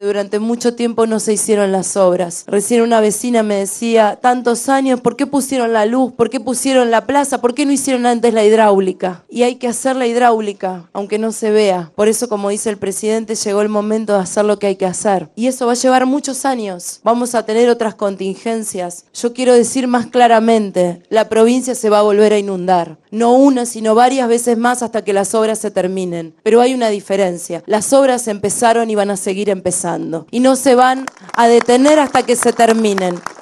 Durante mucho tiempo no se hicieron las obras. Recién una vecina me decía, tantos años, ¿por qué pusieron la luz? ¿Por qué pusieron la plaza? ¿Por qué no hicieron antes la hidráulica? Y hay que hacer la hidráulica, aunque no se vea. Por eso, como dice el presidente, llegó el momento de hacer lo que hay que hacer. Y eso va a llevar muchos años. Vamos a tener otras contingencias. Yo quiero decir más claramente, la provincia se va a volver a inundar. No una, sino varias veces más hasta que las obras se terminen. Pero hay una diferencia. Las obras empezaron y van a seguir empezando. Y no se van a detener hasta que se terminen.